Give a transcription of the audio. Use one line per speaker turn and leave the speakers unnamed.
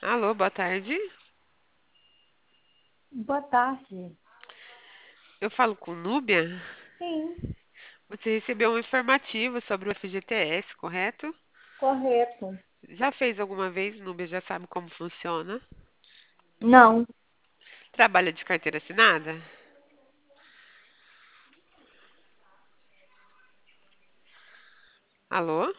Alô, boa tarde.
Boa tarde.
Eu falo com Núbia.
Sim,
Você recebeu um informativo sobre o FGTS, correto?
correto.
Já fez alguma vez, Núbia? Já sabe como funciona?
Não,
Trabalha de carteira assinada? Alô?